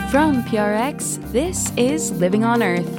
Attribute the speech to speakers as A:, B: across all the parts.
A: From PRX, this is Living on Earth.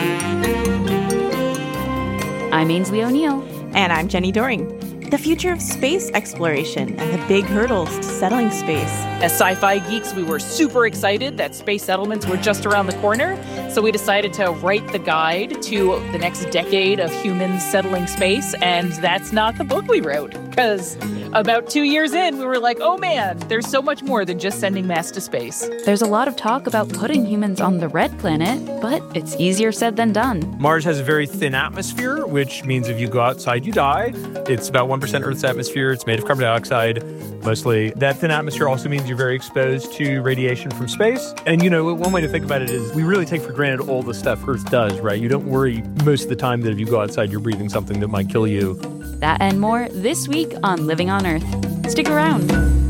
A: I'm Ainsley O'Neill.
B: And I'm Jenny Doring. The future of space exploration and the big hurdles to settling space.
C: As sci-fi geeks, we were super excited that space settlements were just around the corner, so we decided to write the guide to the next decade of humans settling space, and that's not the book we wrote, because about 2 years in, we were like, oh man, there's so much more than just sending mass to space.
A: There's a lot of talk about putting humans on the red planet, but it's easier said than done.
D: Mars has a very thin atmosphere, which means if you go outside, you die. It's about 1% Earth's atmosphere. It's made of carbon dioxide, mostly. That thin atmosphere also means you're very exposed to radiation from space. And, one way to think about it is we really take for granted all the stuff Earth does, right? You don't worry most of the time that if you go outside, you're breathing something that might kill you.
A: That and more this week on Living on Earth. Stick around.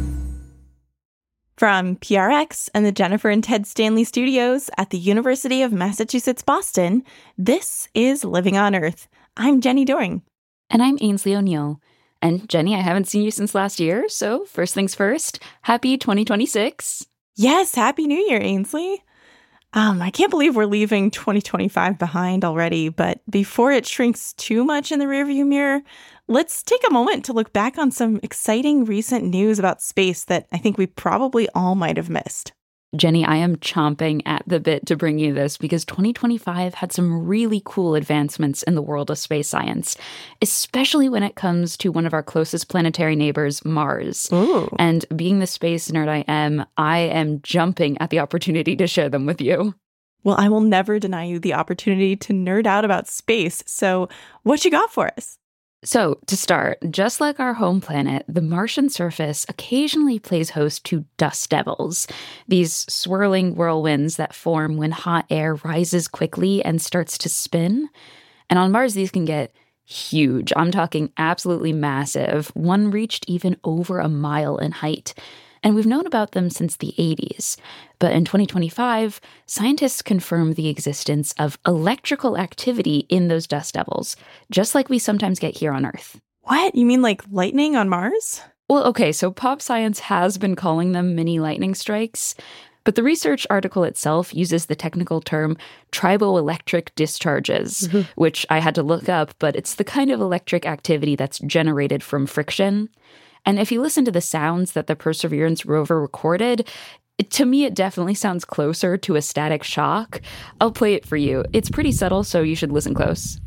B: From PRX and the Jennifer and Ted Stanley Studios at the University of Massachusetts, Boston, this is Living on Earth. I'm Jenny Doring.
A: And I'm Ainsley O'Neill. And Jenny, I haven't seen you since last year, so first things first, happy 2026.
B: Yes, Happy New Year, Ainsley. I can't believe we're leaving 2025 behind already, but before it shrinks too much in the rearview mirror, let's take a moment to look back on some exciting recent news about space that I think we probably all might have missed.
A: Jenny, I am chomping at the bit to bring you this because 2025 had some really cool advancements in the world of space science, especially when it comes to one of our closest planetary neighbors, Mars.
B: Ooh. And
A: being the space nerd I am jumping at the opportunity to share them with you.
B: Well, I will never deny you the opportunity to nerd out about space. So what you got for us?
A: So, to start, just like our home planet, the Martian surface occasionally plays host to dust devils, these swirling whirlwinds that form when hot air rises quickly and starts to spin. And on Mars, these can get huge. I'm talking absolutely massive. One reached even over a mile in height. And we've known about them since the 80s. But in 2025, scientists confirmed the existence of electrical activity in those dust devils, just like we sometimes get here on Earth.
B: What? You mean like lightning on Mars?
A: Well, okay, so pop science has been calling them mini lightning strikes, but the research article itself uses the technical term triboelectric discharges, which I had to look up, but it's the kind of electric activity that's generated from friction. And if you listen to the sounds that the Perseverance rover recorded, to me, it definitely sounds closer to a static shock. I'll play it for you. It's pretty subtle, so you should listen close.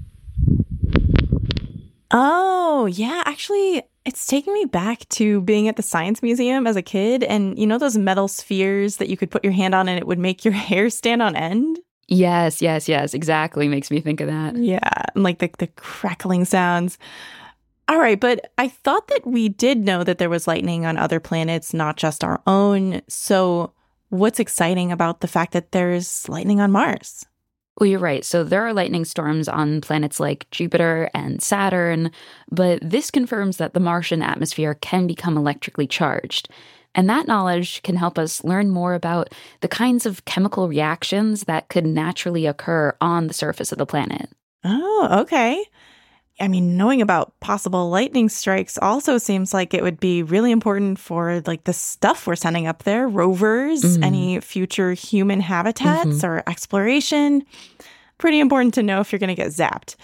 B: Oh, yeah. Actually, it's taking me back to being at the Science Museum as a kid. And you know those metal spheres that you could put your hand on and it would make your hair stand on end?
A: Yes. Exactly. Makes me think of that.
B: Yeah. And like the crackling sounds. All right, but I thought that we did know that there was lightning on other planets, not just our own. So what's exciting about the fact that there's lightning on Mars?
A: Well, you're right. So there are lightning storms on planets like Jupiter and Saturn, but this confirms that the Martian atmosphere can become electrically charged. And that knowledge can help us learn more about the kinds of chemical reactions that could naturally occur on the surface of the planet.
B: Oh, okay. I mean, knowing about possible lightning strikes also seems like it would be really important for like the stuff we're sending up there, rovers, any future human habitats or exploration. Pretty important to know if you're going to get zapped.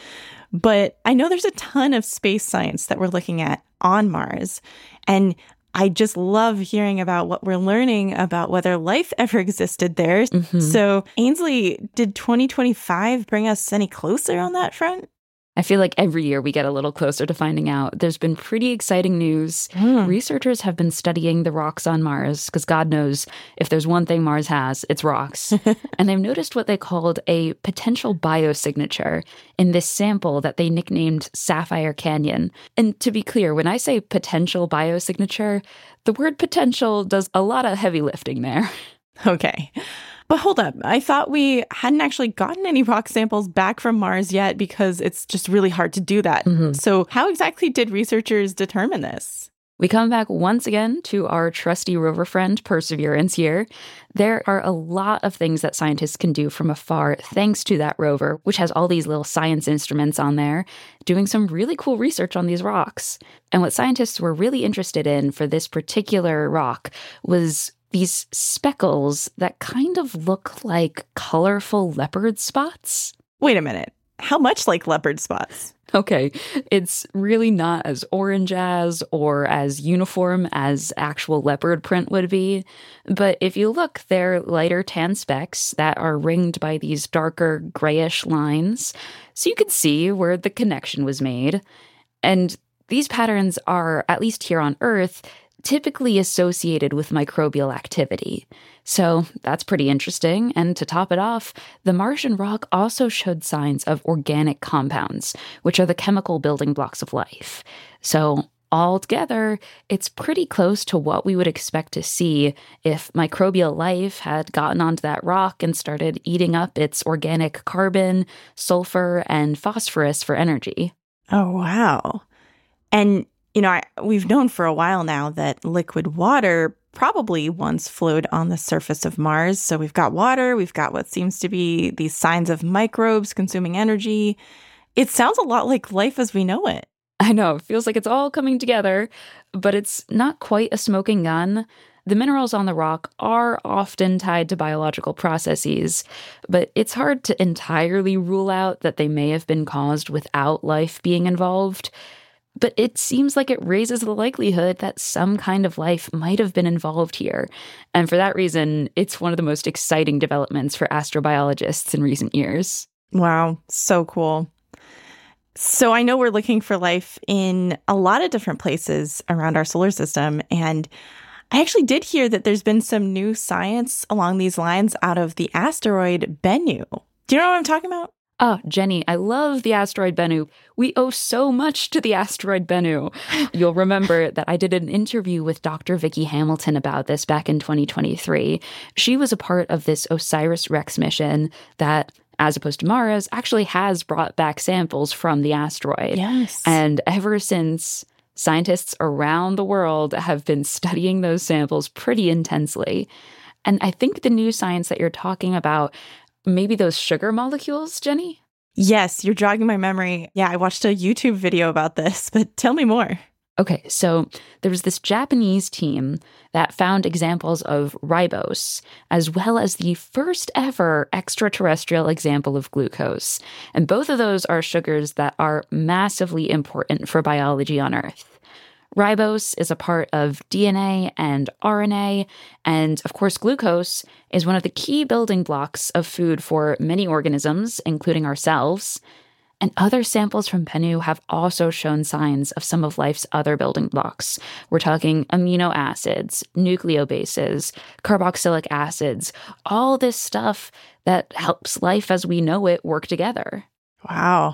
B: But I know there's a ton of space science that we're looking at on Mars. And I just love hearing about what we're learning about whether life ever existed there. So, Ainsley, did 2025 bring us any closer on that front?
A: I feel like every year we get a little closer to finding out. There's been pretty exciting news. Researchers have been studying the rocks on Mars because God knows if there's one thing Mars has, it's rocks. And they've noticed what they called a potential biosignature in this sample that they nicknamed Sapphire Canyon. And to be clear, when I say potential biosignature, the word potential does a lot of heavy lifting there.
B: Okay. But hold up, I thought we hadn't actually gotten any rock samples back from Mars yet because it's just really hard to do that. So how exactly did researchers determine this?
A: We come back once again to our trusty rover friend, Perseverance here. There are a lot of things that scientists can do from afar thanks to that rover, which has all these little science instruments on there, doing some really cool research on these rocks. And what scientists were really interested in for this particular rock was these speckles that kind of look like colorful leopard spots.
B: Wait a minute. How much like leopard spots?
A: Okay, it's really not as orange as or as uniform as actual leopard print would be. But if you look, they're lighter tan specks that are ringed by these darker grayish lines. So you can see where the connection was made. And these patterns are, at least here on Earth, typically associated with microbial activity. So that's pretty interesting. And to top it off, the Martian rock also showed signs of organic compounds, which are the chemical building blocks of life. So altogether, it's pretty close to what we would expect to see if microbial life had gotten onto that rock and started eating up its organic carbon, sulfur, and phosphorus for energy.
B: Oh, wow. And we've known for a while now that liquid water probably once flowed on the surface of Mars. So we've got water, we've got what seems to be these signs of microbes consuming energy. It sounds a lot like life as we know it.
A: I know, it feels like it's all coming together, but it's not quite a smoking gun. The minerals on the rock are often tied to biological processes, but it's hard to entirely rule out that they may have been caused without life being involved. But it seems like it raises the likelihood that some kind of life might have been involved here. And for that reason, it's one of the most exciting developments for astrobiologists in recent years.
B: Wow, so cool. So I know we're looking for life in a lot of different places around our solar system. And I actually did hear that there's been some new science along these lines out of the asteroid Bennu. Do you know what I'm talking about?
A: Oh, Jenny, I love the asteroid Bennu. We owe so much to the asteroid Bennu. You'll remember that I did an interview with Dr. Vicki Hamilton about this back in 2023. She was a part of this OSIRIS-REx mission that, as opposed to Mars, actually has brought back samples from the asteroid.
B: Yes.
A: And ever since, scientists around the world have been studying those samples pretty intensely. And I think the new science that you're talking about, maybe those sugar molecules, Jenny?
B: Yes, you're jogging my memory. Yeah, I watched a YouTube video about this, but tell me more.
A: Okay, so there was this Japanese team that found examples of ribose, as well as the first ever extraterrestrial example of glucose. And both of those are sugars that are massively important for biology on Earth. Ribose is a part of DNA and RNA, and of course glucose is one of the key building blocks of food for many organisms, including ourselves. And other samples from Bennu have also shown signs of some of life's other building blocks. We're talking amino acids, nucleobases, carboxylic acids, all this stuff that helps life as we know it work together.
B: Wow.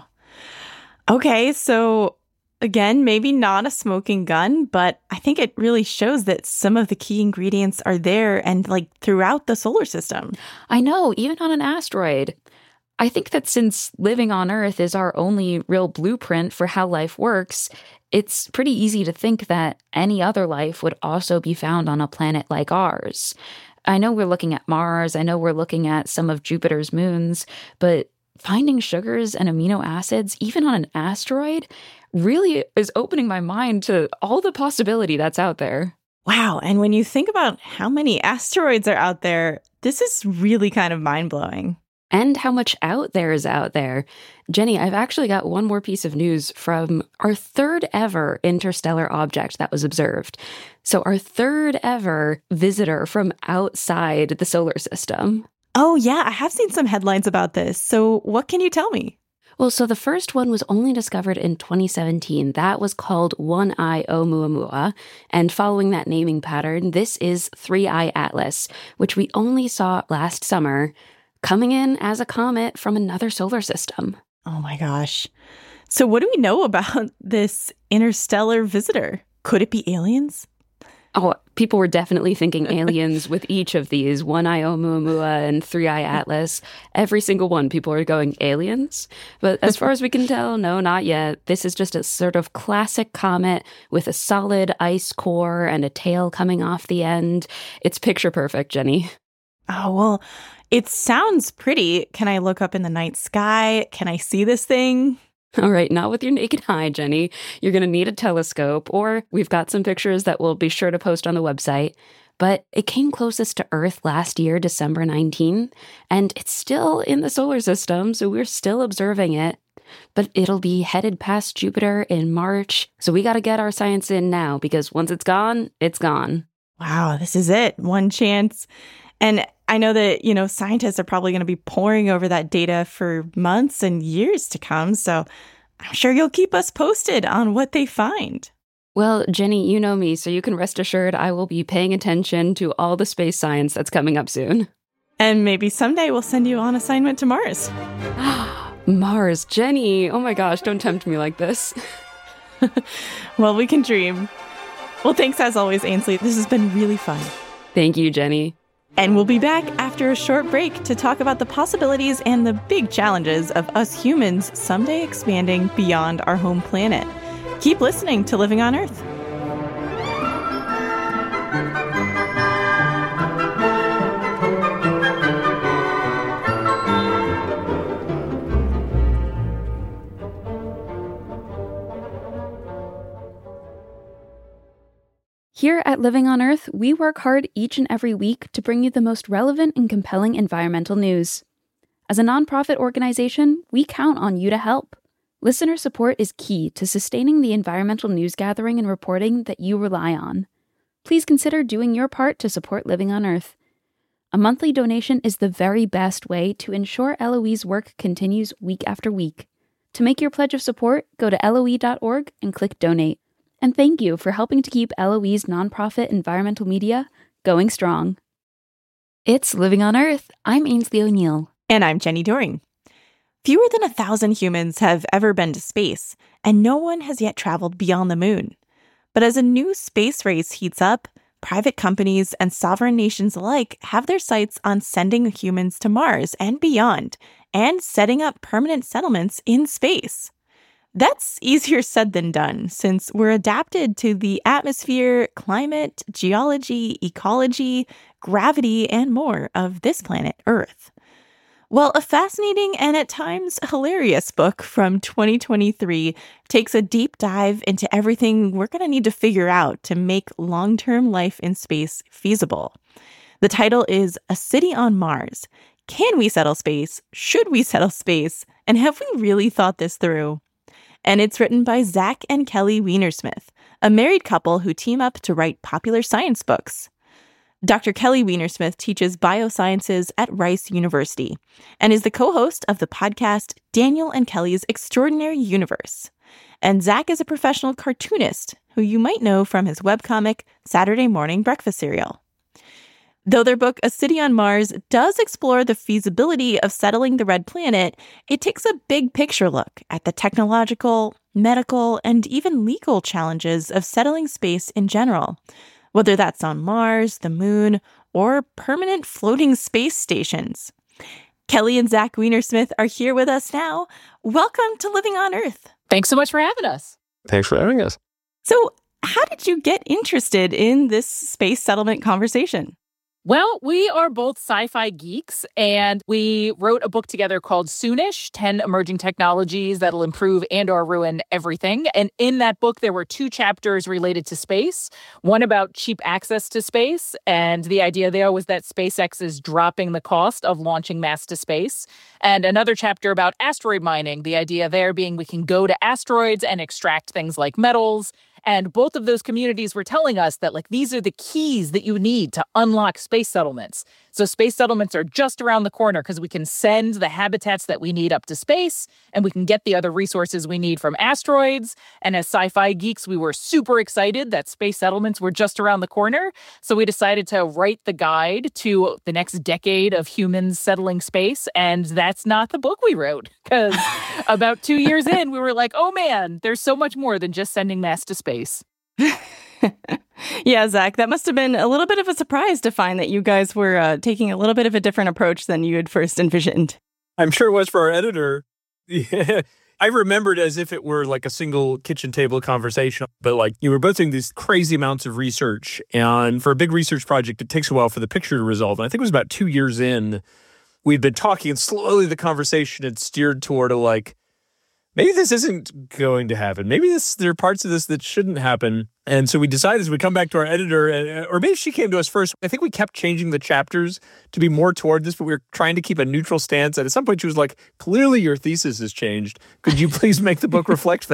B: Okay, so again, maybe not a smoking gun, but I think it really shows that some of the key ingredients are there and throughout the solar system.
A: I know, even on an asteroid. I think that since living on Earth is our only real blueprint for how life works, it's pretty easy to think that any other life would also be found on a planet like ours. I know we're looking at Mars, I know we're looking at some of Jupiter's moons, but finding sugars and amino acids, even on an asteroid, really is opening my mind to all the possibility that's out there.
B: Wow. And when you think about how many asteroids are out there, this is really kind of mind-blowing.
A: And how much out there is out there. Jenny, I've actually got one more piece of news from our third ever interstellar object that was observed. So our third ever visitor from outside the solar system.
B: Oh, yeah. I have seen some headlines about this. So what can you tell me?
A: Well, so the first one was only discovered in 2017. That was called 1I Oumuamua. And following that naming pattern, this is 3I Atlas, which we only saw last summer, coming in as a comet from another solar system.
B: Oh my gosh. So what do we know about this interstellar visitor? Could it be aliens?
A: Oh, people were definitely thinking aliens with each of these, 1I Oumuamua and 3I Atlas. Every single one, people are going, aliens? But as far as we can tell, no, not yet. This is just a sort of classic comet with a solid ice core and a tail coming off the end. It's picture perfect, Jenny.
B: Oh, well, it sounds pretty. Can I look up in the night sky? Can I see this thing?
A: All right, not with your naked eye, Jenny. You're going to need a telescope, or we've got some pictures that we'll be sure to post on the website. but it came closest to Earth last year, December 19, and it's still in the solar system, so we're still observing it. But it'll be headed past Jupiter in March, so we got to get our science in now, because once it's gone, it's gone.
B: Wow, this is it. One chance. And I know that, scientists are probably going to be poring over that data for months and years to come, so I'm sure you'll keep us posted on what they find.
A: Well, Jenny, you know me, so you can rest assured I will be paying attention to all the space science that's coming up soon.
B: And maybe someday we'll send you on assignment to Mars.
A: Mars, Jenny, oh my gosh, don't tempt me like this.
B: Well, we can dream. Well, thanks as always, Ainsley. This has been really fun.
A: Thank you, Jenny.
B: And we'll be back after a short break to talk about the possibilities and the big challenges of us humans someday expanding beyond our home planet. Keep listening to Living on Earth.
A: Here at Living on Earth, we work hard each and every week to bring you the most relevant and compelling environmental news. As a nonprofit organization, we count on you to help. Listener support is key to sustaining the environmental news gathering and reporting that you rely on. Please consider doing your part to support Living on Earth. A monthly donation is the very best way to ensure LOE's work continues week after week. To make your pledge of support, go to LOE.org and click Donate. And thank you for helping to keep LOE's nonprofit environmental media going strong. It's Living on Earth. I'm Ainsley O'Neill.
B: And I'm Jenny Doering. Fewer than 1,000 humans have ever been to space, and no one has yet traveled beyond the moon. But as a new space race heats up, private companies and sovereign nations alike have their sights on sending humans to Mars and beyond, and setting up permanent settlements in space. That's easier said than done, since we're adapted to the atmosphere, climate, geology, ecology, gravity, and more of this planet, Earth. Well, a fascinating and at times hilarious book from 2023 takes a deep dive into everything we're going to need to figure out to make long-term life in space feasible. The title is A City on Mars. Can we settle space? Should we settle space? And have we really thought this through? And it's written by Zach and Kelly Weinersmith, a married couple who team up to write popular science books. Dr. Kelly Weinersmith teaches biosciences at Rice University and is the co-host of the podcast Daniel and Kelly's Extraordinary Universe. And Zach is a professional cartoonist who you might know from his webcomic Saturday Morning Breakfast Cereal. Though their book, A City on Mars, does explore the feasibility of settling the red planet, it takes a big picture look at the technological, medical, and even legal challenges of settling space in general, whether that's on Mars, the moon, or permanent floating space stations. Kelly and Zach Weinersmith are here with us now. Welcome to Living on Earth.
C: Thanks so much for having us.
E: Thanks for having us.
B: So, how did you get interested in this space settlement conversation?
C: Well, we are both sci-fi geeks, and we wrote a book together called Soonish, 10 Emerging Technologies That'll Improve and/or Ruin Everything. And in that book, there were 2 chapters related to space, one about cheap access to space, and the idea there was that SpaceX is dropping the cost of launching mass to space, and another chapter about asteroid mining, the idea there being we can go to asteroids and extract things like metals. And both of those communities were telling us that, these are the keys that you need to unlock space settlements. So space settlements are just around the corner because we can send the habitats that we need up to space, and we can get the other resources we need from asteroids. And as sci-fi geeks, we were super excited that space settlements were just around the corner. So we decided to write the guide to the next decade of humans settling space. And that's not the book we wrote, because about 2 years in, we were like, oh man, there's so much more than just sending mass to space.
B: Yeah, Zach, that must have been a little bit of a surprise to find that you guys were taking a little bit of a different approach than you had first envisioned.
D: I'm sure it was for our editor. Yeah. I remembered as if it were a single kitchen table conversation, but you were both doing these crazy amounts of research. And for a big research project, it takes a while for the picture to resolve. And I think it was about 2 years in, we'd been talking, and slowly the conversation had steered toward maybe this isn't going to happen. Maybe there are parts of this that shouldn't happen. And so we decided as we come back to our editor, or maybe she came to us first. I think we kept changing the chapters to be more toward this, but we were trying to keep a neutral stance. And at some point she was like, clearly your thesis has changed. Could you please make the book reflect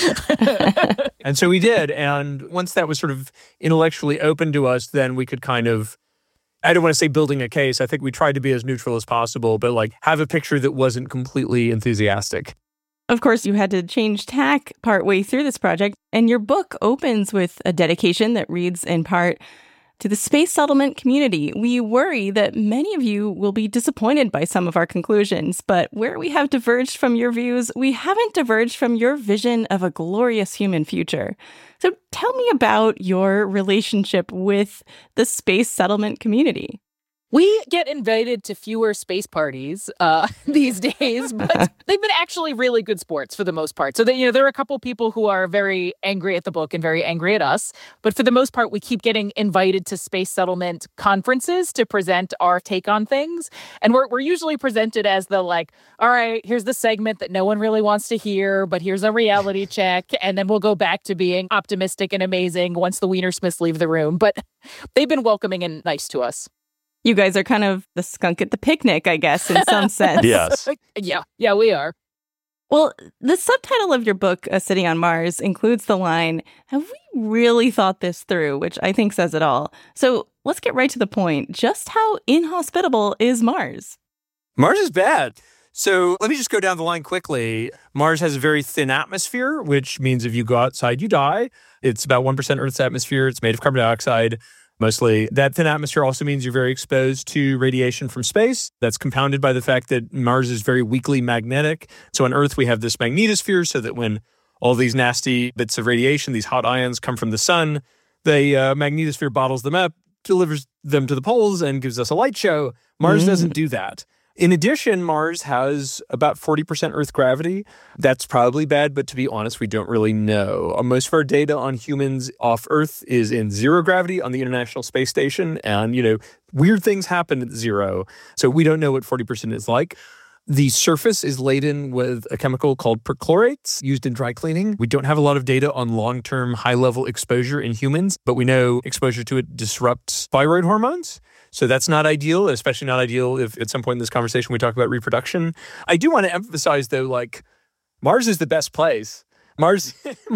D: that? And so we did. And once that was sort of intellectually open to us, then we could kind of, I don't want to say building a case. I think we tried to be as neutral as possible, but like have a picture that wasn't completely enthusiastic.
B: Of course, you had to change tack partway through this project, and your book opens with a dedication that reads in part, "To the space settlement community, we worry that many of you will be disappointed by some of our conclusions, but where we have diverged from your views, we haven't diverged from your vision of a glorious human future." So tell me about your relationship with the space settlement community.
C: We get invited to fewer space parties these days, but they've been actually really good sports for the most part. So there are a couple people who are very angry at the book and very angry at us. But for the most part, we keep getting invited to space settlement conferences to present our take on things. And we're usually presented as the like, all right, here's the segment that no one really wants to hear, but here's a reality check. And then we'll go back to being optimistic and amazing once the Wienersmiths leave the room. But they've been welcoming and nice to us.
B: You guys are kind of the skunk at the picnic, I guess, in some sense.
D: Yes.
C: Yeah, we are.
B: Well, the subtitle of your book, A City on Mars, includes the line, "Have we really thought this through?" which I think says it all. So let's get right to the point. Just how inhospitable is Mars?
D: Mars is bad. So let me just go down the line quickly. Mars has a very thin atmosphere, which means if you go outside, you die. It's about 1% Earth's atmosphere. It's made of carbon dioxide. Mostly. That thin atmosphere also means you're very exposed to radiation from space. That's compounded by the fact that Mars is very weakly magnetic. So on Earth, we have this magnetosphere so that when all these nasty bits of radiation, these hot ions come from the sun, the magnetosphere bottles them up, delivers them to the poles, and gives us a light show. Mars doesn't do that. In addition, Mars has about 40% Earth gravity. That's probably bad, but to be honest, we don't really know. Most of our data on humans off Earth is in zero gravity on the International Space Station, and, weird things happen at zero. So we don't know what 40% is like. The surface is laden with a chemical called perchlorates used in dry cleaning. We don't have a lot of data on long-term high-level exposure in humans, but we know exposure to it disrupts thyroid hormones. So that's not ideal, especially not ideal if at some point in this conversation we talk about reproduction. I do want to emphasize, though, like, Mars is the best place. Mars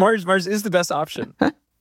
D: is the best option.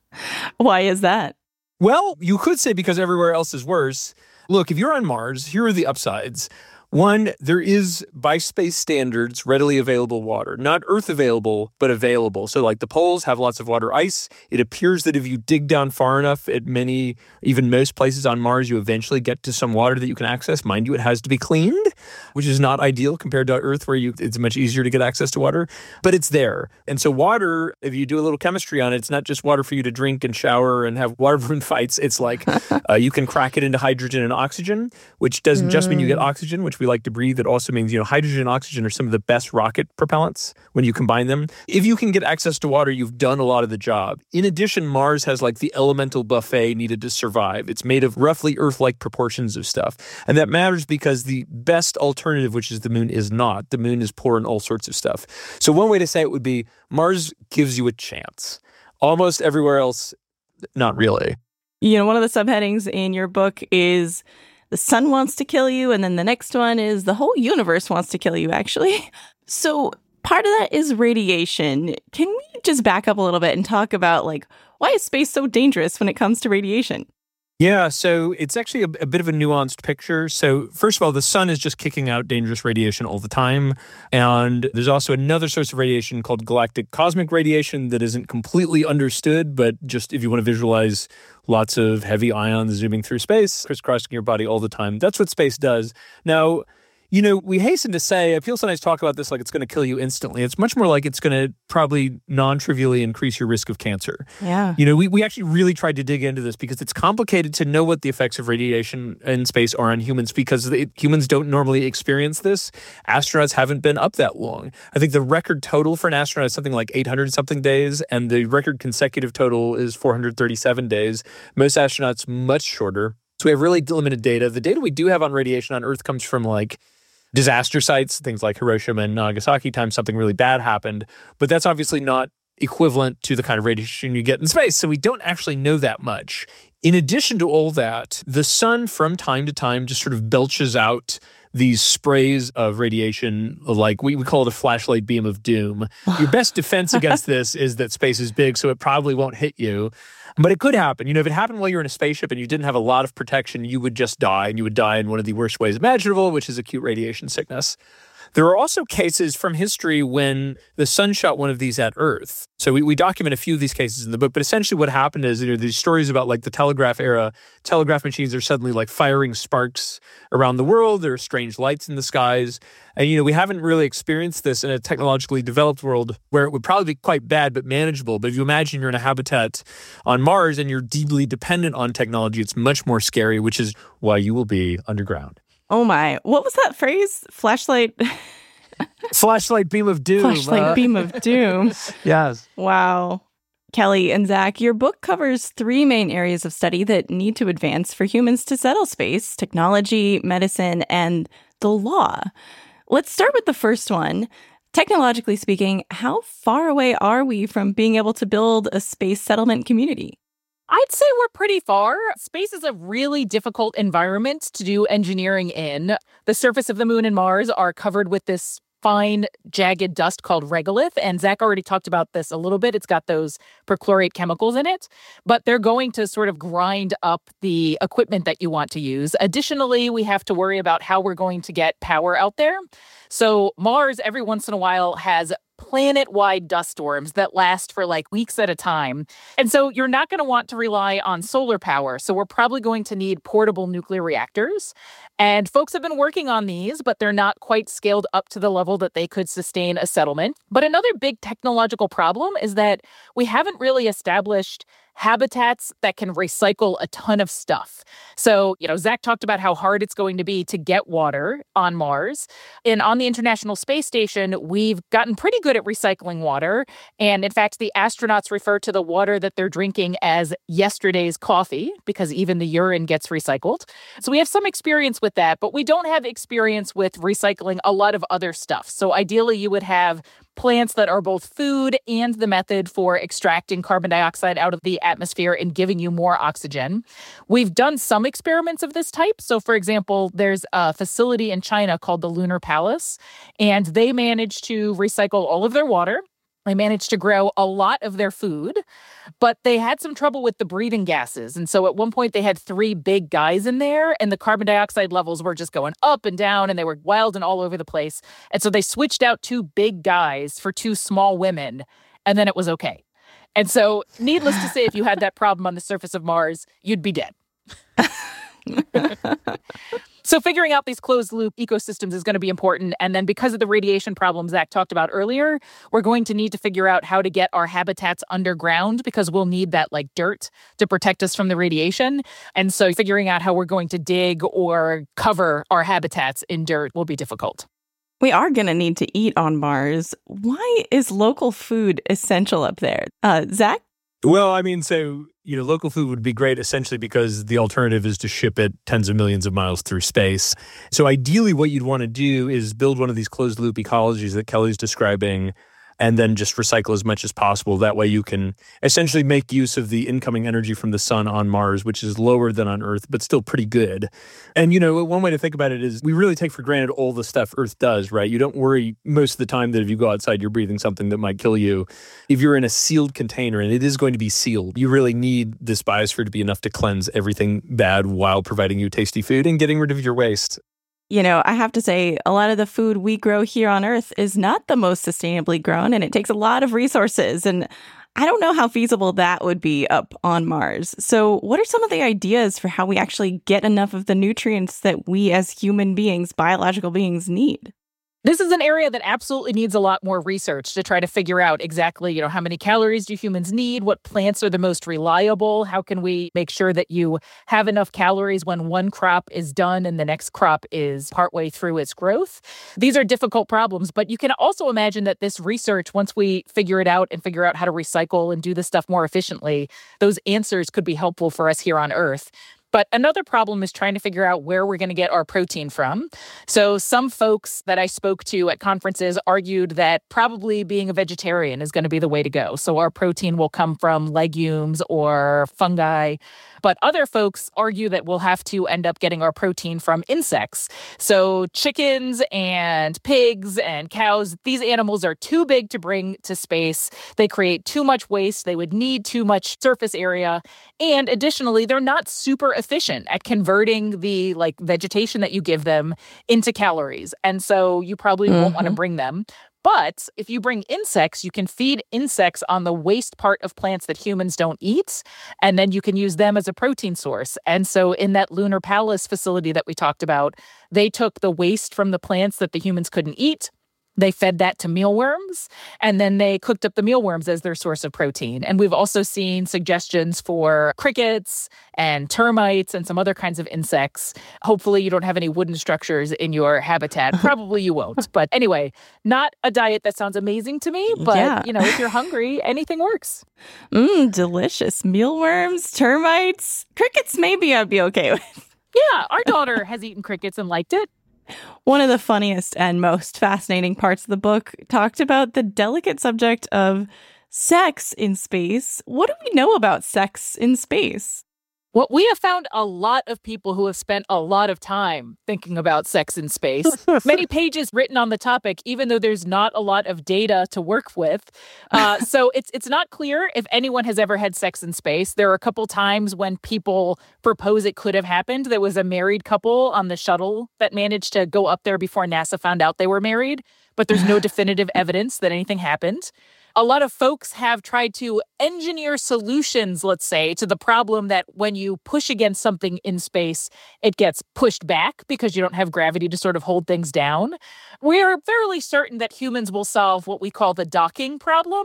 B: Why is that?
D: Well, you could say because everywhere else is worse. Look, if you're on Mars, here are the upsides. One, there is, by space standards, readily available water. Not Earth available, but available. So like the poles have lots of water ice. It appears that if you dig down far enough at many, even most places on Mars, you eventually get to some water that you can access. Mind you, it has to be cleaned, which is not ideal compared to Earth where it's much easier to get access to water, but it's there. And so water, if you do a little chemistry on it, it's not just water for you to drink and shower and have waterborne fights. It's like you can crack it into hydrogen and oxygen, which doesn't just mean you get oxygen, which we like to breathe. It also means, hydrogen and oxygen are some of the best rocket propellants when you combine them. If you can get access to water, you've done a lot of the job. In addition, Mars has like the elemental buffet needed to survive. It's made of roughly Earth-like proportions of stuff. And that matters because the best alternative, which is the moon, is not. The moon is poor in all sorts of stuff. So one way to say it would be Mars gives you a chance. Almost everywhere else, not really.
B: One of the subheadings in your book is the sun wants to kill you, and then the next one is the whole universe wants to kill you, actually. So part of that is radiation. Can we just back up a little bit and talk about, why is space so dangerous when it comes to radiation?
D: Yeah, so it's actually a bit of a nuanced picture. So first of all, the sun is just kicking out dangerous radiation all the time. And there's also another source of radiation called galactic cosmic radiation that isn't completely understood, but just if you want to visualize lots of heavy ions zooming through space, crisscrossing your body all the time, that's what space does. Now, we hasten to say, people sometimes talk about this like it's going to kill you instantly. It's much more like it's going to probably non-trivially increase your risk of cancer.
B: Yeah.
D: We actually really tried to dig into this because it's complicated to know what the effects of radiation in space are on humans because humans don't normally experience this. Astronauts haven't been up that long. I think the record total for an astronaut is something like 800-something days, and the record consecutive total is 437 days. Most astronauts much shorter. So we have really limited data. The data we do have on radiation on Earth comes from disaster sites, things like Hiroshima and Nagasaki, times something really bad happened. But that's obviously not equivalent to the kind of radiation you get in space. So we don't actually know that much. In addition to all that, the sun from time to time just sort of belches out these sprays of radiation, like we call it a flashlight beam of doom. Your best defense against this is that space is big, so it probably won't hit you. But it could happen. If it happened while you're in a spaceship and you didn't have a lot of protection, you would just die, and you would die in one of the worst ways imaginable, which is acute radiation sickness. There are also cases from history when the sun shot one of these at Earth. So we document a few of these cases in the book, but essentially what happened is, these stories about like the telegraph era, telegraph machines are suddenly like firing sparks around the world. There are strange lights in the skies. And, we haven't really experienced this in a technologically developed world where it would probably be quite bad, but manageable. But if you imagine you're in a habitat on Mars and you're deeply dependent on technology, it's much more scary, which is why you will be underground.
B: Oh my. What was that phrase? Flashlight
D: beam of doom.
B: Flashlight beam of doom.
D: Yes.
B: Wow. Kelly and Zach, your book covers 3 main areas of study that need to advance for humans to settle space: technology, medicine, and the law. Let's start with the first one. Technologically speaking, how far away are we from being able to build a space settlement community?
C: I'd say we're pretty far. Space is a really difficult environment to do engineering in. The surface of the moon and Mars are covered with this fine, jagged dust called regolith. And Zach already talked about this a little bit. It's got those perchlorate chemicals in it. But they're going to sort of grind up the equipment that you want to use. Additionally, we have to worry about how we're going to get power out there. So Mars, every once in a while, has planet-wide dust storms that last for like weeks at a time. And so you're not going to want to rely on solar power. So we're probably going to need portable nuclear reactors. And folks have been working on these, but they're not quite scaled up to the level that they could sustain a settlement. But another big technological problem is that we haven't really established habitats that can recycle a ton of stuff. So, Zach talked about how hard it's going to be to get water on Mars. And on the International Space Station, we've gotten pretty good at recycling water. And in fact, the astronauts refer to the water that they're drinking as yesterday's coffee, because even the urine gets recycled. So we have some experience with that, but we don't have experience with recycling a lot of other stuff. So ideally, you would have plants that are both food and the method for extracting carbon dioxide out of the atmosphere and giving you more oxygen. We've done some experiments of this type. So, for example, there's a facility in China called the Lunar Palace, and they managed to recycle all of their water. They managed to grow a lot of their food, but they had some trouble with the breathing gases. And so at one point they had 3 big guys in there, and the carbon dioxide levels were just going up and down, and they were wild and all over the place. And so they switched out 2 big guys for 2 small women, and then it was okay. And so needless to say, if you had that problem on the surface of Mars, you'd be dead. So figuring out these closed-loop ecosystems is going to be important. And then because of the radiation problems Zach talked about earlier, we're going to need to figure out how to get our habitats underground, because we'll need that like dirt to protect us from the radiation. And so figuring out how we're going to dig or cover our habitats in dirt will be difficult.
B: We are going to need to eat on Mars. Why is local food essential up there? Zach?
D: Well, local food would be great essentially because the alternative is to ship it tens of millions of miles through space. So ideally what you'd want to do is build one of these closed loop ecologies that Kelly's describing, and then just recycle as much as possible. That way you can essentially make use of the incoming energy from the sun on Mars, which is lower than on Earth, but still pretty good. And, one way to think about it is we really take for granted all the stuff Earth does, right? You don't worry most of the time that if you go outside, you're breathing something that might kill you. If you're in a sealed container, and it is going to be sealed, you really need this biosphere to be enough to cleanse everything bad while providing you tasty food and getting rid of your waste.
B: I have to say, a lot of the food we grow here on Earth is not the most sustainably grown, and it takes a lot of resources. And I don't know how feasible that would be up on Mars. So what are some of the ideas for how we actually get enough of the nutrients that we as human beings, biological beings, need?
C: This is an area that absolutely needs a lot more research to try to figure out exactly, how many calories do humans need? What plants are the most reliable? How can we make sure that you have enough calories when one crop is done and the next crop is partway through its growth? These are difficult problems, but you can also imagine that this research, once we figure it out and figure out how to recycle and do this stuff more efficiently, those answers could be helpful for us here on Earth. But another problem is trying to figure out where we're going to get our protein from. So some folks that I spoke to at conferences argued that probably being a vegetarian is going to be the way to go. So our protein will come from legumes or fungi. But other folks argue that we'll have to end up getting our protein from insects. So chickens and pigs and cows, these animals are too big to bring to space. They create too much waste. They would need too much surface area. And additionally, they're not super efficient at converting the vegetation that you give them into calories. And so you probably won't want to bring them. But if you bring insects, you can feed insects on the waste part of plants that humans don't eat, and then you can use them as a protein source. And so in that Lunar Palace facility that we talked about, they took the waste from the plants that the humans couldn't eat. They fed that to mealworms, and then they cooked up the mealworms as their source of protein. And we've also seen suggestions for crickets and termites and some other kinds of insects. Hopefully you don't have any wooden structures in your habitat. Probably you won't. But anyway, not a diet that sounds amazing to me, but if you're hungry, anything works.
B: Delicious. Mealworms, termites, crickets, maybe I'd be okay with.
C: Yeah, our daughter has eaten crickets and liked it.
B: One of the funniest and most fascinating parts of the book talked about the delicate subject of sex in space. What do we know about sex in space?
C: Well, we have found a lot of people who have spent a lot of time thinking about sex in space. Many pages written on the topic, even though there's not a lot of data to work with. So it's not clear if anyone has ever had sex in space. There are a couple times when people propose it could have happened. There was a married couple on the shuttle that managed to go up there before NASA found out they were married, but there's no definitive evidence that anything happened. A lot of folks have tried to engineer solutions, let's say, to the problem that when you push against something in space, it gets pushed back because you don't have gravity to sort of hold things down. We are fairly certain that humans will solve what we call the docking problem.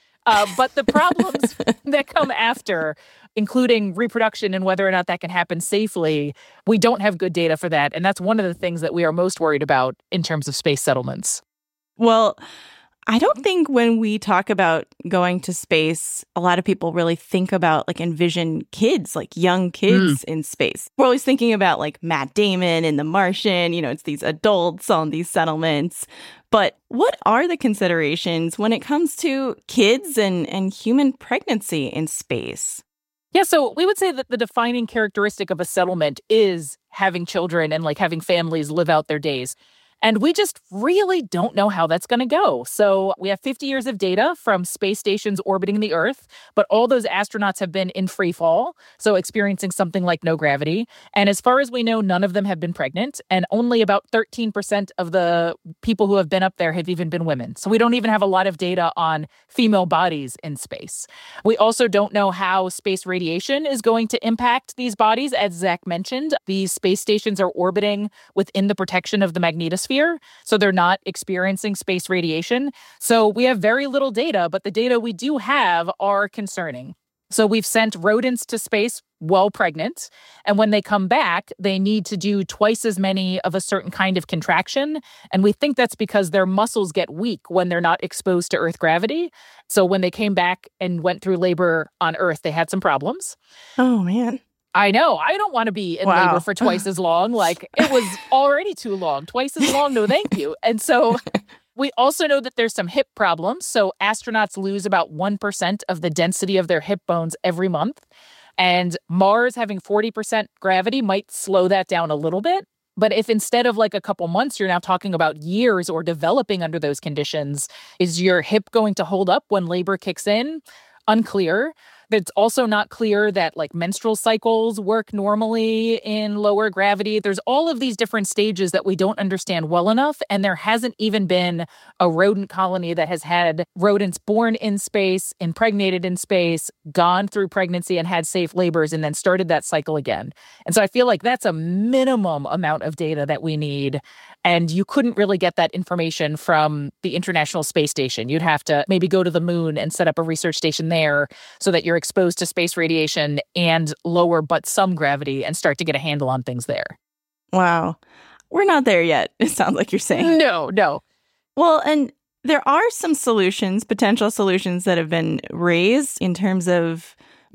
C: But the problems that come after, including reproduction and whether or not that can happen safely, we don't have good data for that. And that's one of the things that we are most worried about in terms of space settlements.
B: Well, I don't think when we talk about going to space, a lot of people really think about envision kids, young kids in space. We're always thinking about Matt Damon in The Martian, it's these adults on these settlements. But what are the considerations when it comes to kids and human pregnancy in space?
C: Yeah, so we would say that the defining characteristic of a settlement is having children and having families live out their days. And we just really don't know how that's going to go. So we have 50 years of data from space stations orbiting the Earth, but all those astronauts have been in free fall, so experiencing something like no gravity. And as far as we know, none of them have been pregnant, and only about 13% of the people who have been up there have even been women. So we don't even have a lot of data on female bodies in space. We also don't know how space radiation is going to impact these bodies. As Zach mentioned, these space stations are orbiting within the protection of the magnetosphere, so they're not experiencing space radiation. So we have very little data, but the data we do have are concerning. So we've sent rodents to space while pregnant, and when they come back, they need to do twice as many of a certain kind of contraction, and we think that's because their muscles get weak when they're not exposed to Earth gravity. So when they came back and went through labor on Earth, they had some problems.
B: Oh, man.
C: I know. I don't want to be in labor for twice as long. It was already too long. Twice as long, no thank you. And so we also know that there's some hip problems. So astronauts lose about 1% of the density of their hip bones every month. And Mars having 40% gravity might slow that down a little bit. But if instead of a couple months, you're now talking about years or developing under those conditions, is your hip going to hold up when labor kicks in? Unclear. It's also not clear that menstrual cycles work normally in lower gravity. There's all of these different stages that we don't understand well enough. And there hasn't even been a rodent colony that has had rodents born in space, impregnated in space, gone through pregnancy and had safe labors, and then started that cycle again. And so I feel like that's a minimum amount of data that we need. And you couldn't really get that information from the International Space Station. You'd have to maybe go to the moon and set up a research station there so that you're exposed to space radiation and lower but some gravity and start to get a handle on things there.
B: Wow. We're not there yet, it sounds like you're saying.
C: No.
B: Well, and there are some solutions, potential solutions that have been raised in terms of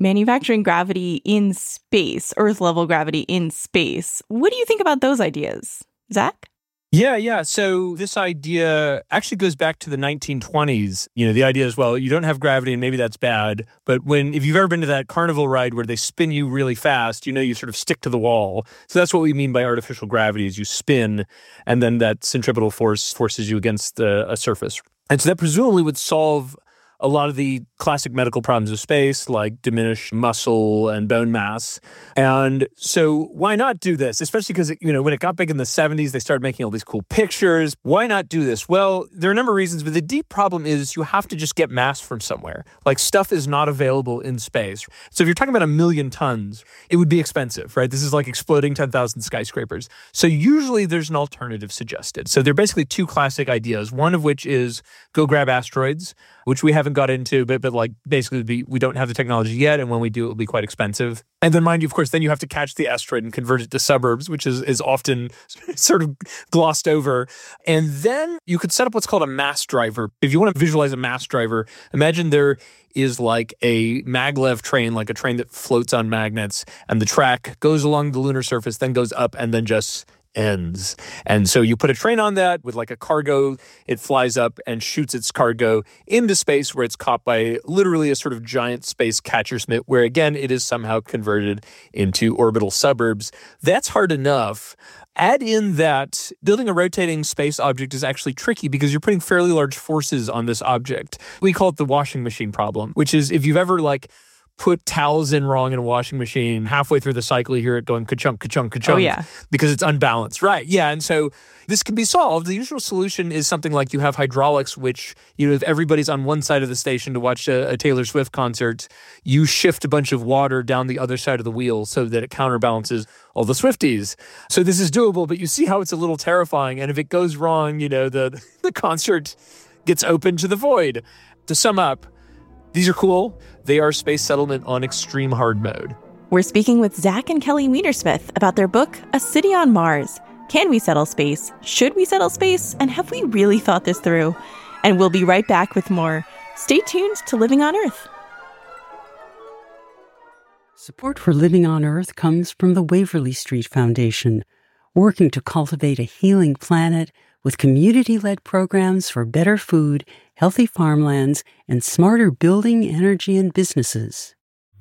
B: manufacturing gravity in space, Earth-level gravity in space. What do you think about those ideas, Zach?
D: Yeah. So this idea actually goes back to the 1920s. The idea is, well, you don't have gravity and maybe that's bad. But if you've ever been to that carnival ride where they spin you really fast, you sort of stick to the wall. So that's what we mean by artificial gravity is you spin and then that centripetal force forces you against a surface. And so that presumably would solve a lot of the classic medical problems of space, like diminished muscle and bone mass. And so why not do this? Especially because, when it got big in the 70s, they started making all these cool pictures. Why not do this? Well, there are a number of reasons, but the deep problem is you have to just get mass from somewhere. Like stuff is not available in space. So if you're talking about 1 million tons, it would be expensive, right? This is like exploding 10,000 skyscrapers. So usually there's an alternative suggested. So there are basically two classic ideas, one of which is go grab asteroids, which we haven't got into, but like basically we don't have the technology yet, and when we do, it will be quite expensive. And then mind you, of course, then you have to catch the asteroid and convert it to suburbs, which is often sort of glossed over. And then you could set up what's called a mass driver. If you want to visualize a mass driver, imagine there is like a maglev train, like a train that floats on magnets, and the track goes along the lunar surface, then goes up, and then just ends. And so you put a train on that with like a cargo, it flies up and shoots its cargo into space where it's caught by literally a sort of giant space catcher's mitt, where again, it is somehow converted into orbital suburbs. That's hard enough. Add in that building a rotating space object is actually tricky because you're putting fairly large forces on this object. We call it the washing machine problem, which is if you've ever put towels in wrong in a washing machine, halfway through the cycle, you hear it going ka-chunk, ka-chunk, ka-chunk.
B: Oh, yeah.
D: Because it's unbalanced. Right. Yeah. And so this can be solved. The usual solution is something like you have hydraulics, which, if everybody's on one side of the station to watch a Taylor Swift concert, you shift a bunch of water down the other side of the wheel so that it counterbalances all the Swifties. So this is doable, but you see how it's a little terrifying. And if it goes wrong, the concert gets open to the void. To sum up, these are cool. They are space settlement on extreme hard mode.
B: We're speaking with Zach and Kelly Weinersmith about their book, A City on Mars. Can we settle space? Should we settle space? And have we really thought this through? And we'll be right back with more. Stay tuned to Living on Earth.
E: Support for Living on Earth comes from the Waverly Street Foundation, working to cultivate a healing planet with community-led programs for better food, healthy farmlands, and smarter building, energy, and businesses.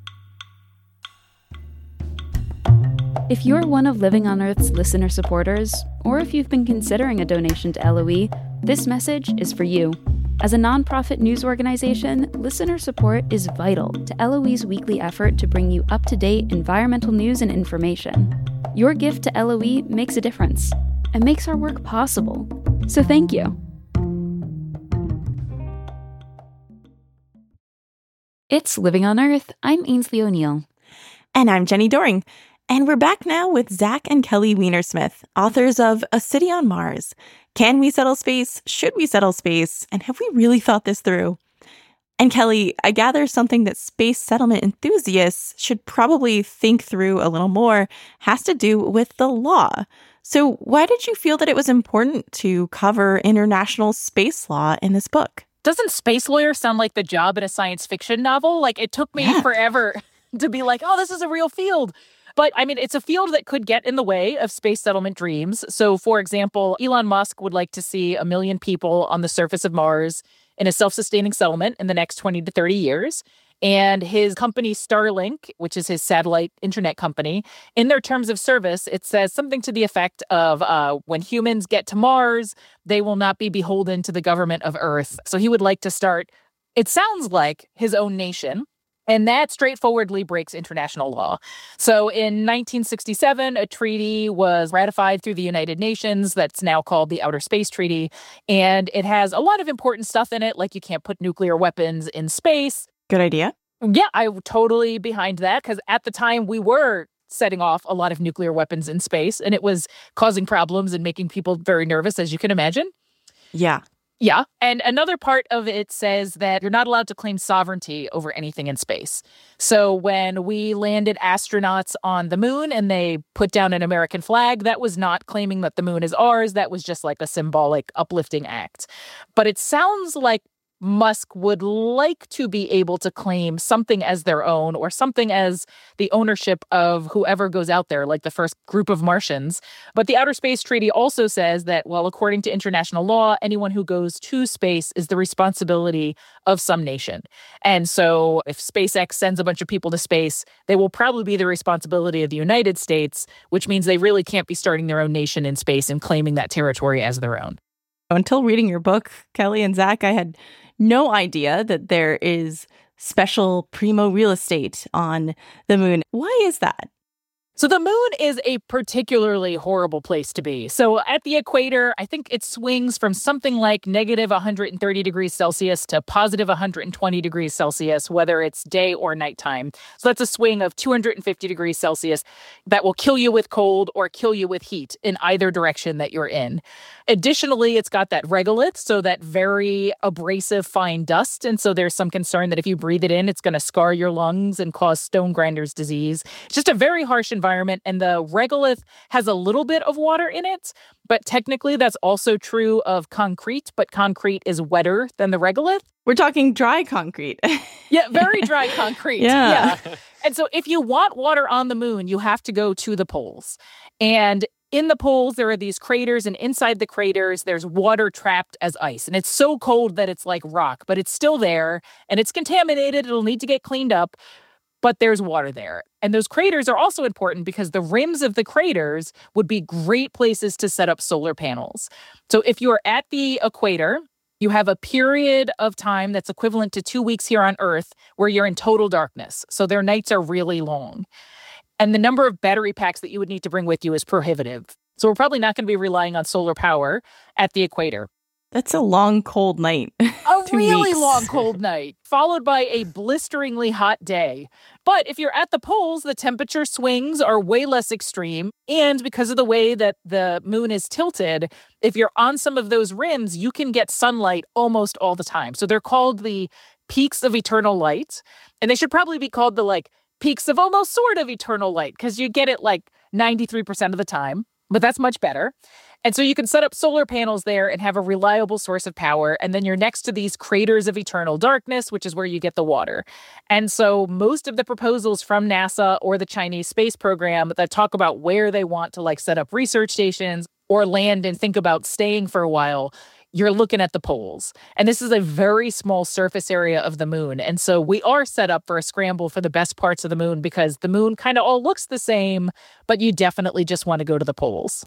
A: If you're one of Living on Earth's listener supporters, or if you've been considering a donation to LOE, this message is for you. As a nonprofit news organization, listener support is vital to LOE's weekly effort to bring you up-to-date environmental news and information. Your gift to LOE makes a difference and makes our work possible. So thank you. It's Living on Earth. I'm Ainsley O'Neill.
B: And I'm Jenny Doring. And we're back now with Zach and Kelly Weinersmith, authors of A City on Mars. Can we settle space? Should we settle space? And have we really thought this through? And Kelly, I gather something that space settlement enthusiasts should probably think through a little more has to do with the law. So why did you feel that it was important to cover international space law in this book?
C: Doesn't space lawyer sound like the job in a science fiction novel? It took me forever to be like, oh, this is a real field. But I mean, it's a field that could get in the way of space settlement dreams. So, for example, Elon Musk would like to see 1 million people on the surface of Mars in a self-sustaining settlement in the next 20 to 30 years. And his company Starlink, which is his satellite internet company, in their terms of service, it says something to the effect of when humans get to Mars, they will not be beholden to the government of Earth. So he would like to start, it sounds like, his own nation. And that straightforwardly breaks international law. So in 1967, a treaty was ratified through the United Nations that's now called the Outer Space Treaty. And it has a lot of important stuff in it, like you can't put nuclear weapons in space.
B: Good idea.
C: Yeah, I'm totally behind that, because at the time we were setting off a lot of nuclear weapons in space, and it was causing problems and making people very nervous, as you can imagine.
B: Yeah.
C: Yeah. And another part of it says that you're not allowed to claim sovereignty over anything in space. So when we landed astronauts on the moon and they put down an American flag, that was not claiming that the moon is ours. That was just like a symbolic uplifting act. But it sounds like Musk would like to be able to claim something as their own or something as the ownership of whoever goes out there, like the first group of Martians. But the Outer Space Treaty also says that, well, according to international law, anyone who goes to space is the responsibility of some nation. And so if SpaceX sends a bunch of people to space, they will probably be the responsibility of the United States, which means they really can't be starting their own nation in space and claiming that territory as their own.
B: Until reading your book, Kelly and Zach, I had no idea that there is special primo real estate on the moon. Why is that?
C: So the moon is a particularly horrible place to be. So at the equator, I think it swings from something like negative 130 degrees Celsius to positive 120 degrees Celsius, whether it's day or nighttime. So that's a swing of 250 degrees Celsius that will kill you with cold or kill you with heat in either direction that you're in. Additionally, it's got that regolith, so that very abrasive fine dust. And so there's some concern that if you breathe it in, it's going to scar your lungs and cause stone grinder's disease. It's just a very harsh environment. And the regolith has a little bit of water in it, but technically that's also true of concrete, but concrete is wetter than the regolith.
B: We're talking dry concrete.
C: Yeah, very dry concrete.
B: Yeah.
C: And so if you want water on the moon, you have to go to the poles. And in the poles, there are these craters, and inside the craters, there's water trapped as ice. And it's so cold that it's like rock, but it's still there, and it's contaminated. It'll need to get cleaned up. But there's water there. And those craters are also important because the rims of the craters would be great places to set up solar panels. So if you're at the equator, you have a period of time that's equivalent to 2 weeks here on Earth where you're in total darkness. So their nights are really long. And the number of battery packs that you would need to bring with you is prohibitive. So we're probably not going to be relying on solar power at the equator.
B: That's a long, cold night.
C: A really long, cold night, followed by a blisteringly hot day. But if you're at the poles, the temperature swings are way less extreme. And because of the way that the moon is tilted, if you're on some of those rims, you can get sunlight almost all the time. So they're called the peaks of eternal light. And they should probably be called the peaks of almost sort of eternal light, because you get it 93% of the time. But that's much better. And so you can set up solar panels there and have a reliable source of power. And then you're next to these craters of eternal darkness, which is where you get the water. And so most of the proposals from NASA or the Chinese space program that talk about where they want to set up research stations or land and think about staying for a while, you're looking at the poles. And this is a very small surface area of the moon. And so we are set up for a scramble for the best parts of the moon, because the moon kind of all looks the same, but you definitely just want to go to the poles.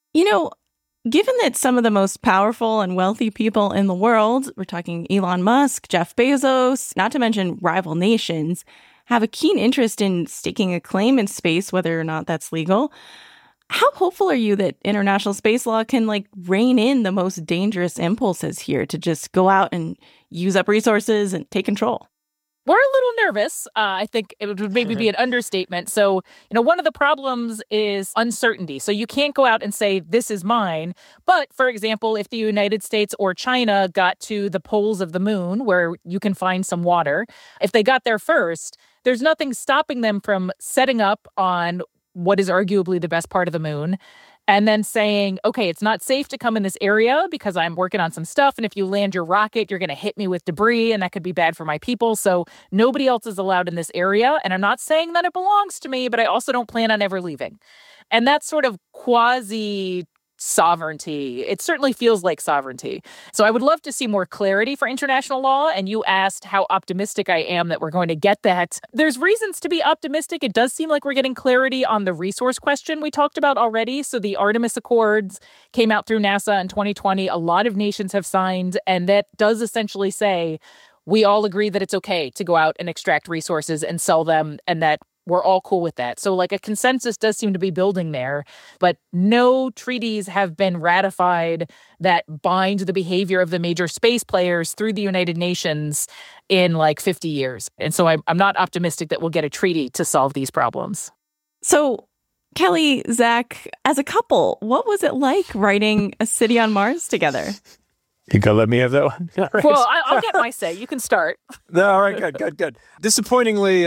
B: Given that some of the most powerful and wealthy people in the world, we're talking Elon Musk, Jeff Bezos, not to mention rival nations, have a keen interest in staking a claim in space, whether or not that's legal, how hopeful are you that international space law can rein in the most dangerous impulses here to just go out and use up resources and take control?
C: We're a little nervous. I think it would maybe be an understatement. So, one of the problems is uncertainty. So you can't go out and say, this is mine. But, for example, if the United States or China got to the poles of the moon where you can find some water, if they got there first, there's nothing stopping them from setting up on what is arguably the best part of the moon, and then saying, okay, it's not safe to come in this area because I'm working on some stuff. And if you land your rocket, you're going to hit me with debris, and that could be bad for my people. So nobody else is allowed in this area. And I'm not saying that it belongs to me, but I also don't plan on ever leaving. And that's sort of quasi sovereignty. It certainly feels like sovereignty. So I would love to see more clarity for international law. And you asked how optimistic I am that we're going to get that. There's reasons to be optimistic. It does seem like we're getting clarity on the resource question we talked about already. So the Artemis Accords came out through NASA in 2020. A lot of nations have signed, and that does essentially say we all agree that it's okay to go out and extract resources and sell them, and that we're all cool with that. So a consensus does seem to be building there, but no treaties have been ratified that bind the behavior of the major space players through the United Nations in 50 years. And so I'm not optimistic that we'll get a treaty to solve these problems.
B: So Kelly, Zach, as a couple, what was it like writing A City on Mars together?
D: You gotta let me have that one.
C: Right. Well, I'll get my say. You can start.
D: No, all right, good. Disappointingly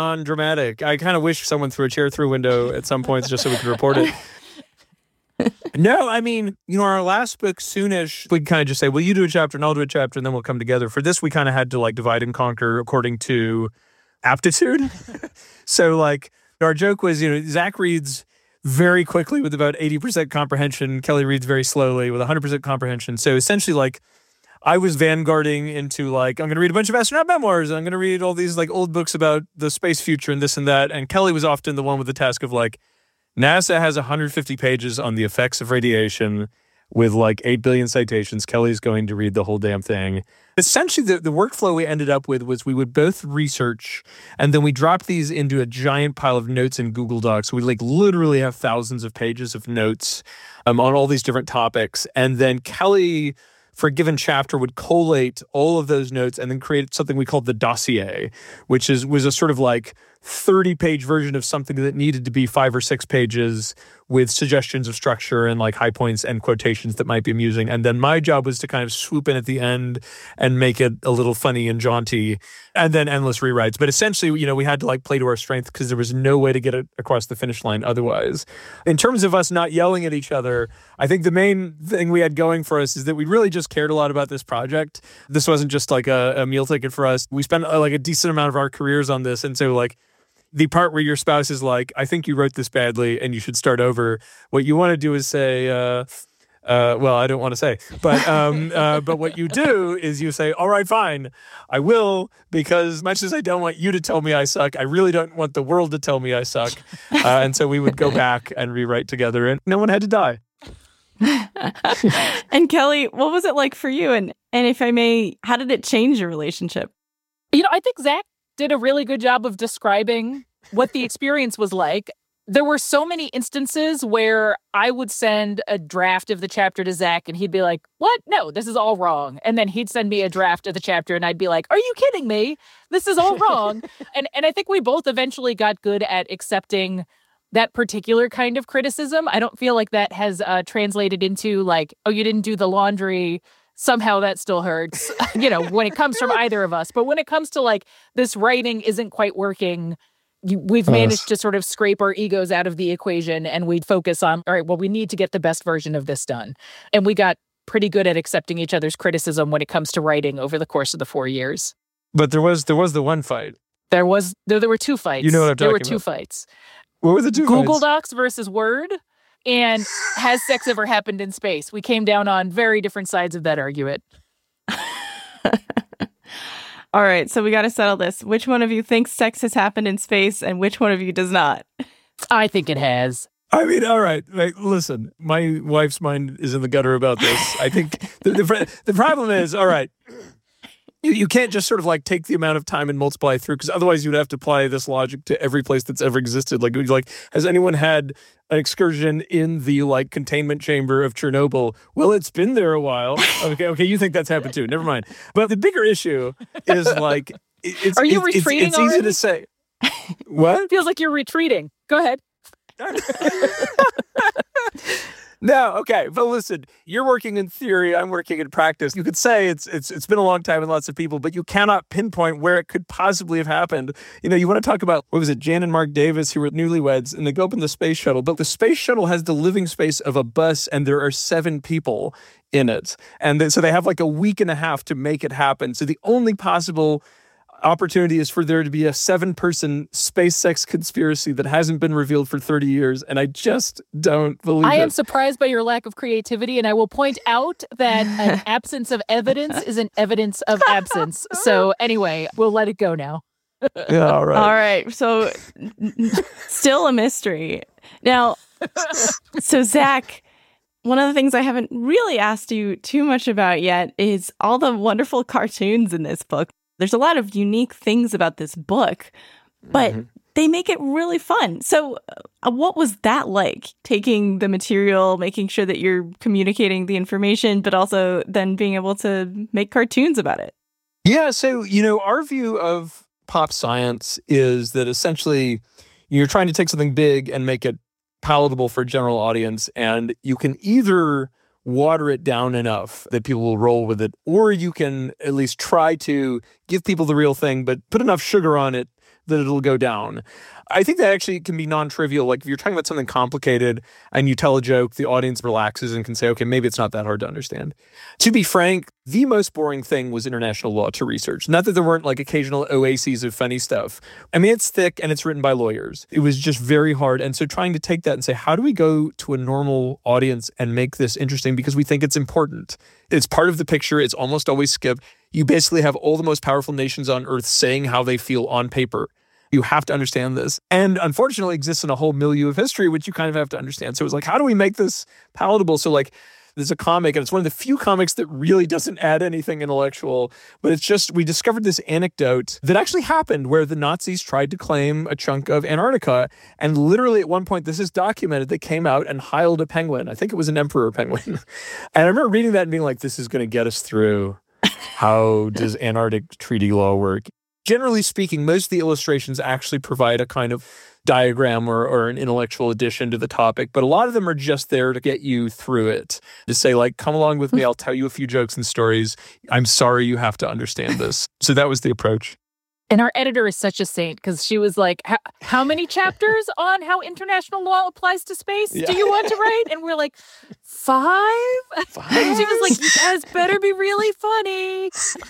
D: non-dramatic. I kind of wish someone threw a chair through a window at some points just so we could report it. No, I mean, our last book, Soonish, we kind of just say, well, you do a chapter and I'll do a chapter and then we'll come together. For this, we kind of had to divide and conquer according to aptitude. So our joke was, Zach reads very quickly with about 80% comprehension. Kelly reads very slowly with 100% comprehension. So essentially I was vanguarding into I'm going to read a bunch of astronaut memoirs. And I'm going to read all these old books about the space future and this and that. And Kelly was often the one with the task of NASA has 150 pages on the effects of radiation with 8 billion citations. Kelly's going to read the whole damn thing. Essentially, the workflow we ended up with was we would both research and then we dropped these into a giant pile of notes in Google Docs. We literally have thousands of pages of notes on all these different topics. And then Kelly, for a given chapter, would collate all of those notes and then create something we called the dossier, which was a sort of 30-page version of something that needed to be 5 or 6 pages with suggestions of structure and high points and quotations that might be amusing. And then my job was to kind of swoop in at the end and make it a little funny and jaunty, and then endless rewrites. But essentially, we had to play to our strength because there was no way to get it across the finish line otherwise. In terms of us not yelling at each other, I think the main thing we had going for us is that we really just cared a lot about this project. This wasn't just a meal ticket for us. We spent a decent amount of our careers on this. And so the part where your spouse is I think you wrote this badly and you should start over. What you want to do is say, well, I don't want to say, but what you do is you say, all right, fine, I will, because much as I don't want you to tell me I suck, I really don't want the world to tell me I suck. And so we would go back and rewrite together and no one had to die.
B: And Kelly, what was it like for you? And if I may, how did it change your relationship?
C: I think Zach did a really good job of describing what the experience was like. There were so many instances where I would send a draft of the chapter to Zach and he'd be like, what? No, this is all wrong. And then he'd send me a draft of the chapter and I'd be like, are you kidding me? This is all wrong. and I think we both eventually got good at accepting that particular kind of criticism. I don't feel like that has translated into oh, you didn't do the laundry. Somehow that still hurts, when it comes from either of us. But when it comes to this writing isn't quite working, we've managed to sort of scrape our egos out of the equation and we'd focus on, all right, well, we need to get the best version of this done. And we got pretty good at accepting each other's criticism when it comes to writing over the course of the 4 years.
D: But there was the one fight.
C: There were 2 fights.
D: You know what I'm talking about.
C: There were 2 fights.
D: What were the 2
C: Google
D: fights?
C: Docs versus Word. And has sex ever happened in space? We came down on very different sides of that argument.
B: All right, so we got to settle this. Which one of you thinks sex has happened in space and which one of you does not?
C: I think it has.
D: I mean, all right. Listen, my wife's mind is in the gutter about this. I think the problem is, all right, you can't just sort of take the amount of time and multiply through, because otherwise you'd have to apply this logic to every place that's ever existed. Has anyone had an excursion in the containment chamber of Chernobyl? Well, it's been there a while. Okay, you think that's happened too. Never mind. But the bigger issue is
C: Are you retreating
D: it's
C: already?
D: easy to say. What?
C: Feels like you're retreating. Go ahead.
D: No, okay. But listen, you're working in theory, I'm working in practice. You could say it's been a long time and lots of people, but you cannot pinpoint where it could possibly have happened. You want to talk about, what was it, Jan and Mark Davis, who were newlyweds, and they go up in the space shuttle, but the space shuttle has the living space of a bus and there are 7 people in it. And so they have a week and a half to make it happen. So the only possible opportunity is for there to be a 7-person space sex conspiracy that hasn't been revealed for 30 years, and I just don't believe it.
C: I am surprised by your lack of creativity, and I will point out that an absence of evidence is an evidence of absence. So anyway, we'll let it go now.
D: Yeah, all right.
B: All right, so still a mystery. Now, so Zach, one of the things I haven't really asked you too much about yet is all the wonderful cartoons in this book. There's a lot of unique things about this book, but they make it really fun. So what was that like, taking the material, making sure that you're communicating the information, but also then being able to make cartoons about it?
D: Yeah, so, our view of pop science is that essentially you're trying to take something big and make it palatable for a general audience, and you can either water it down enough that people will roll with it, or you can at least try to give people the real thing, but put enough sugar on it that it'll go down. I think that actually can be non-trivial. Like if you're talking about something complicated and you tell a joke, the audience relaxes and can say, okay, maybe it's not that hard to understand. To be frank, the most boring thing was international law to research. Not that there weren't like occasional oases of funny stuff. I mean, it's thick and it's written by lawyers. It was just very hard. And so trying to take that and say, how do we go to a normal audience and make this interesting because we think it's important? It's part of the picture. It's almost always skipped. You basically have all the most powerful nations on earth saying how they feel on paper. You have to understand this. And unfortunately exists in a whole milieu of history, which you kind of have to understand. So it's like, how do we make this palatable? So like, there's a comic, and it's one of the few comics that really doesn't add anything intellectual, but it's just, we discovered this anecdote that actually happened where the Nazis tried to claim a chunk of Antarctica, and literally at one point, this is documented, they came out and heiled a penguin. I think it was an emperor penguin. And I remember reading that and being like, this is going to get us through. How does Antarctic treaty law work? Generally speaking, most of the illustrations actually provide a kind of diagram or an intellectual addition to the topic, but a lot of them are just there to get you through it. To say like, come along with me, I'll tell you a few jokes and stories. I'm sorry you have to understand this. So that was the approach.
C: And our editor is such a saint because she was like, how many chapters on how international law applies to space do you want to write? And we're like, 5? And she was like, you guys better be really funny.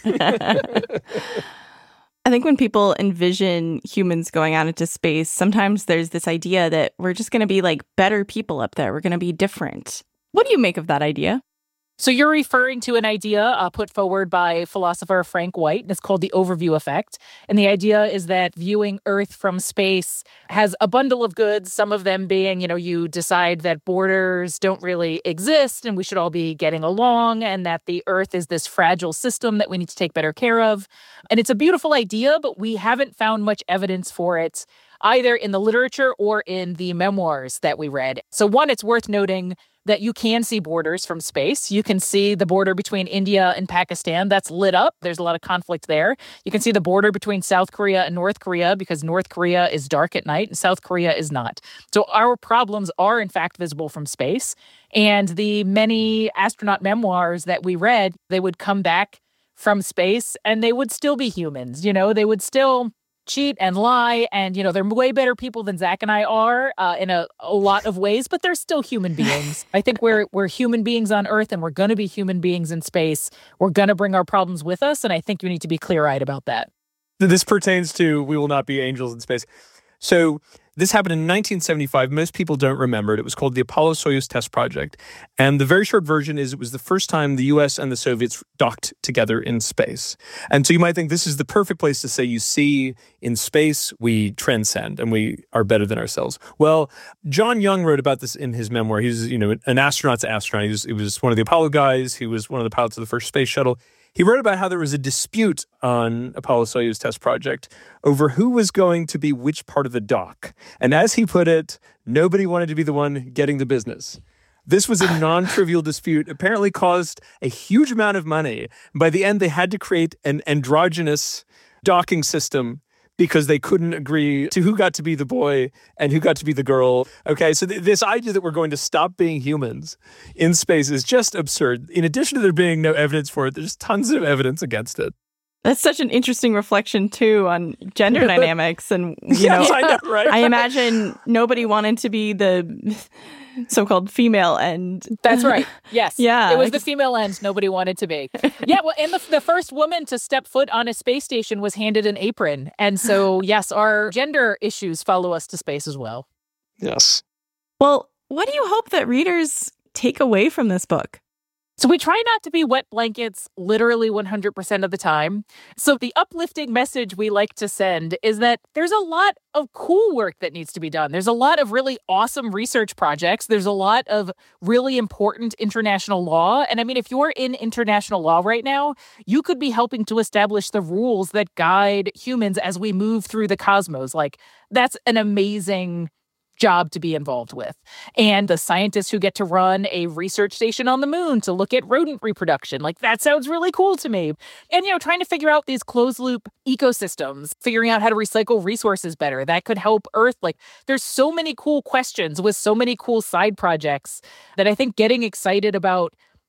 B: I think when people envision humans going out into space, sometimes there's this idea that we're just going to be like better people up there. We're going to be different. What do you make of that idea?
C: So you're referring to an idea put forward by philosopher Frank White, and it's called the overview effect. And the idea is that viewing Earth from space has a bundle of goods, some of them being, you decide that borders don't really exist and we should all be getting along, and that the Earth is this fragile system that we need to take better care of. And it's a beautiful idea, but we haven't found much evidence for it either in the literature or in the memoirs that we read. So one, it's worth noting that you can see borders from space. You can see the border between India and Pakistan. That's lit up. There's a lot of conflict there. You can see the border between South Korea and North Korea because North Korea is dark at night and South Korea is not. So our problems are, in fact, visible from space. And the many astronaut memoirs that we read, they would come back from space and they would still be humans. They would still cheat and lie, and they're way better people than Zach and I are in a lot of ways, but they're still human beings. I think we're human beings on Earth, and we're going to be human beings in space. We're going to bring our problems with us, and I think you need to be clear-eyed about that.
D: This pertains to we will not be angels in space. So this happened in 1975. Most people don't remember it. It was called the Apollo-Soyuz Test Project. And the very short version is it was the first time the U.S. and the Soviets docked together in space. And so you might think this is the perfect place to say, you see, in space, we transcend and we are better than ourselves. Well, John Young wrote about this in his memoir. He was, an astronaut's astronaut. He was one of the Apollo guys. He was one of the pilots of the first space shuttle. He wrote about how there was a dispute on Apollo-Soyuz Test Project over who was going to be which part of the dock. And as he put it, nobody wanted to be the one getting the business. This was a non-trivial dispute, apparently caused a huge amount of money. By the end, they had to create an androgynous docking system because they couldn't agree to who got to be the boy and who got to be the girl. Okay, so this idea that we're going to stop being humans in space is just absurd. In addition to there being no evidence for it, there's tons of evidence against it.
B: That's such an interesting reflection, too, on gender dynamics. And,
D: yes, I know, right?
B: I imagine nobody wanted to be the so-called female end.
C: That's right. Yes.
B: Yeah.
C: It was the female end nobody wanted to be. Yeah, well, and the first woman to step foot on a space station was handed an apron. And so, yes, our gender issues follow us to space as well.
D: Yes.
B: Well, what do you hope that readers take away from this book?
C: So we try not to be wet blankets literally 100% of the time. So the uplifting message we like to send is that there's a lot of cool work that needs to be done. There's a lot of really awesome research projects. There's a lot of really important international law. And I mean, if you're in international law right now, you could be helping to establish the rules that guide humans as we move through the cosmos. Like, that's an amazing job to be involved with. And the scientists who get to run a research station on the moon to look at rodent reproduction, like, that sounds really cool to me. And, trying to figure out these closed loop ecosystems, figuring out how to recycle resources better, that could help Earth. Like, there's so many cool questions with so many cool side projects that I think getting excited about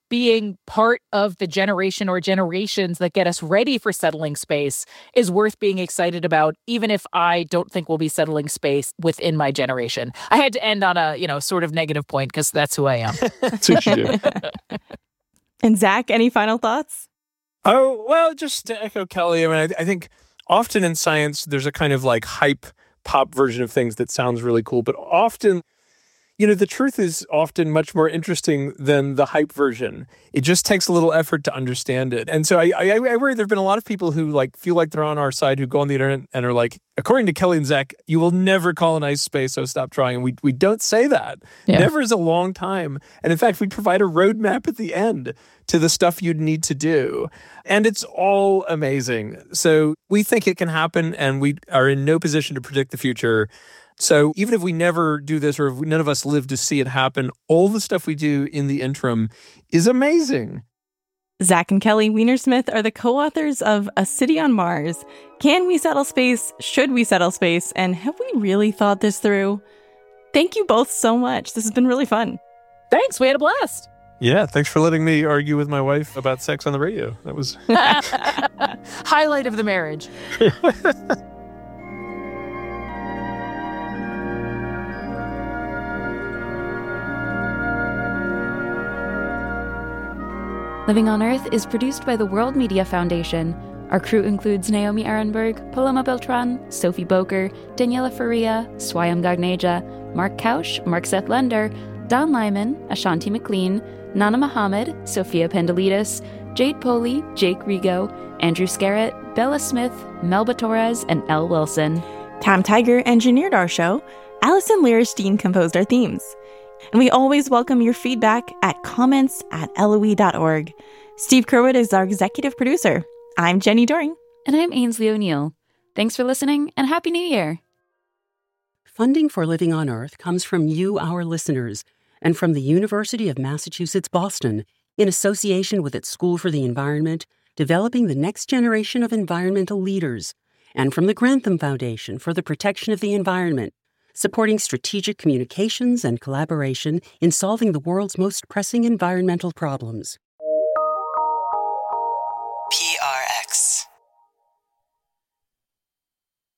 C: being part of the generation or generations that get us ready for settling space is worth being excited about, even if I don't think we'll be settling space within my generation. I had to end on a, sort of negative point because that's who I am.
D: That's what you do.
B: And Zach, any final thoughts?
D: Oh, well, just to echo Kelly, I think often in science, there's a kind of like hype pop version of things that sounds really cool, but often, the truth is often much more interesting than the hype version. It just takes a little effort to understand it. And so I worry there have been a lot of people who feel like they're on our side, who go on the internet and are like, according to Kelly and Zach, you will never colonize space, so stop trying. And we don't say that. Yeah. Never is a long time. And in fact, we provide a roadmap at the end to the stuff you'd need to do. And it's all amazing. So we think it can happen, and we are in no position to predict the future. So even if we never do this, or if none of us live to see it happen, all the stuff we do in the interim is amazing.
B: Zach and Kelly Weinersmith are the co-authors of A City on Mars. Can we settle space? Should we settle space? And have we really thought this through? Thank you both so much. This has been really fun.
C: Thanks. We had a blast.
D: Yeah, thanks for letting me argue with my wife about sex on the radio. That was
C: highlight of the marriage.
A: Living on Earth is produced by the World Media Foundation. Our crew includes Naomi Ehrenberg, Paloma Beltran, Sophie Boker, Daniela Faria, Swayam Gagneja, Mark Kausch, Mark Seth Lender, Don Lyman, Ashanti McLean, Nana Mohammed, Sophia Pendelitis, Jade Poley, Jake Rigo, Andrew Scarrett, Bella Smith, Melba Torres, and Elle Wilson.
B: Tom Tiger engineered our show. Allison Lierstein composed our themes. And we always welcome your feedback at comments@LOE.org. Steve Curwood is our executive producer. I'm Jenny Doring.
A: And I'm Ainsley O'Neill. Thanks for listening, and Happy New Year.
E: Funding for Living on Earth comes from you, our listeners, and from the University of Massachusetts Boston, in association with its School for the Environment, developing the next generation of environmental leaders, and from the Grantham Foundation for the Protection of the Environment, supporting strategic communications and collaboration in solving the world's most pressing environmental problems.